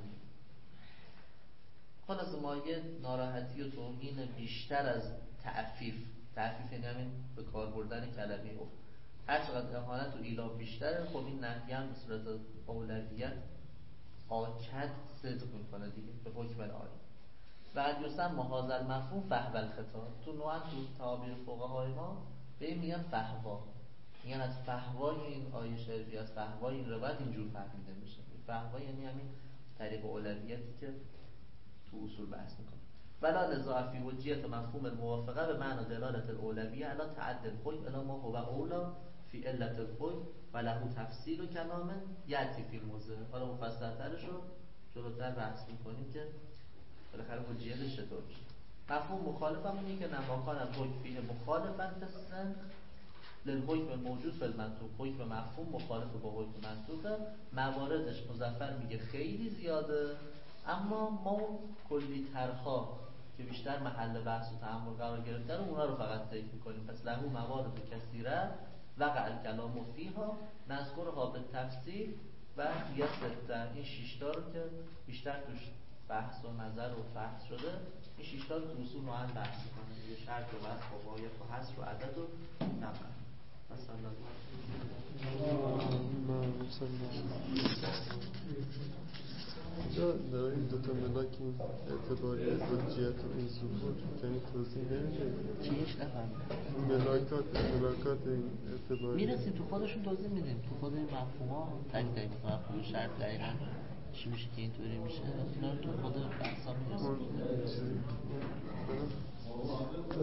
خلاص مایه ناراحتی و توهین بیشتر از تعفیف یعنی همین به کار بردن کلمه او. هر چقدر اهانت و ایلام بیشتره خب این نهی هم به صورت اولویت آکد صدق میکنه دیگه به حکم الآیه. بعد یسمى هذا المفهوم فحوى الخطاب. تو نوعا تو تعابیر فقهای ما به این میگن فحوا، میگن از فحوای این آیه شریفی، از فحوای این روایت اینجور فهمیده میشه. فحوا یعنی همین طریق اولویتی که تو اصول بحث میکنه. ولا لذا فی حجیت مفهوم الموافقه به معنی دلالت الاولویه علی تعدد الحکم الی ما هو اولا فی علت الحکم و له تفصیل و کلام یأتی فی الموضع. حالا مفصل‌ترش رو جلوتر بحث میکنیم که بالاخره حجیتش چطور میشه. مفهوم مخالف هم اینه که نماکان الحکم فیه مخالفا فی السنخ للحکم الموجود فی المنطوق. حکم مفهوم مخالف با حکم منطوقه، مواردش مظفر میگه خیلی زیاده، اما ما کلی ترها که بیشتر محل بحث و تأمل قرار گرفته رو اونا رو فقط ذکر میکنیم. پس له موارد کثیره وقع الکلام فیها نذکرها به تفصیل و یه سته. این 6 تا رو که بیشتر توش بحث و نظر و بحث شده، این 6 تا رو تو اصول نوعاً بحث میکنه. یه شرط و بحث و قایق و حصر و عدد و نقل. مثلا اینجا در این دوتا ملاک این اعتباری حجیت و این ظهور کمی توضیح نمیده. چیش نفهمید؟ ملاکات این اعتباری میرسیم تو خودشون توضیح میدیم. تو خود این مفهوم ها تک مفهوم شرط دقیقا چی میشه که اینطوری میشه اینا رو تو خود بحثا میرسیم.